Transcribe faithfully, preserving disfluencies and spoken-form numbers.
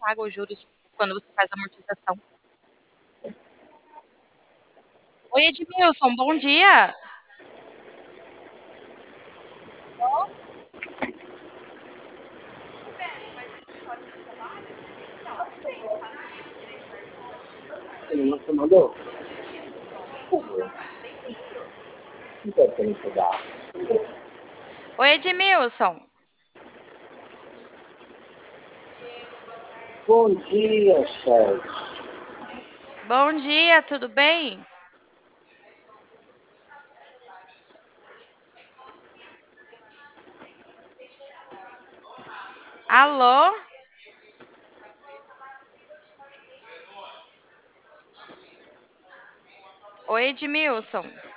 paga os juros quando você faz a amortização. Oi, Edmilson, bom dia. Alô? Você mandou? Não quero que ele dar. Oi, Edmilson. Bom dia, chefe. Bom dia, tudo bem? Alô? Oi, Edmilson.